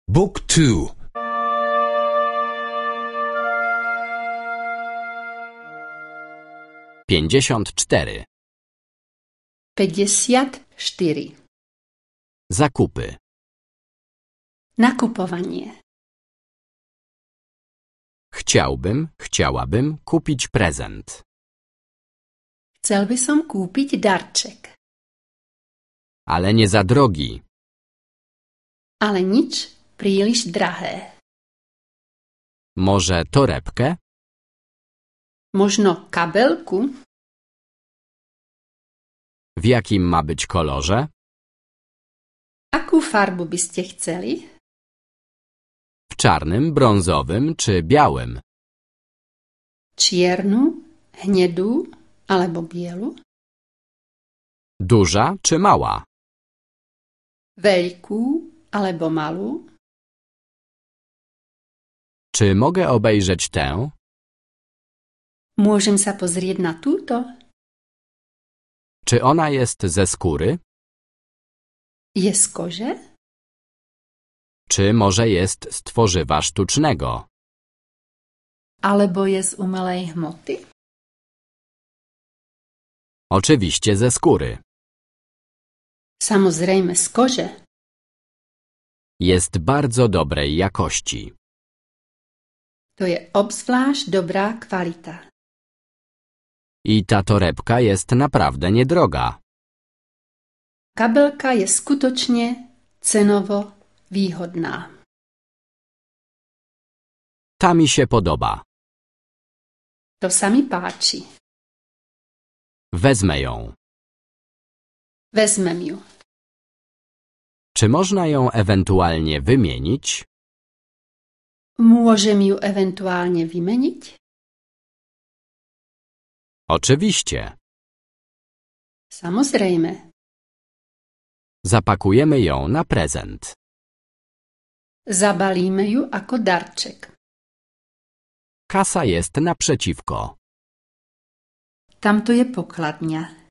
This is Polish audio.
Book 2. 54. 54. Zakupy. Nakupowanie. Chciałabym kupić prezent. Chcel by som kúpiť darček. Ale nie za drogi. Ale nič príliš drahé. Może torebkę? Možno kabelku? W jakim ma być kolorze? Akú farbu by ste chceli? W czarnym, brązowym czy białym? Čiernu, hnedú alebo bielu? Duża czy mała? Veľkú alebo malú? Czy mogę obejrzeć tę? Môžem sa pozrieť na túto? Czy ona jest ze skóry? Je z kože? Czy może jest z tworzywa sztucznego? Alebo je z umelej hmoty? Oczywiście ze skóry. Samozrejme z kože. Jest bardzo dobrej jakości. To je obzvlášť dobrá kvalita. I ta torebka jest naprawdę niedroga. Kabelka je skutočne cenovo výhodná. Ta mi się podoba. To sa mi páči. Wezmę ją. Vezmem ju. Czy można ją ewentualnie wymienić? Môžem ju eventuálne vymeniť? Oczywiście. Samozrejme. Zapakujemy ją na prezent. Zabalíme ju ako darček. Kasa jest naprzeciwko. Tamto je pokladňa.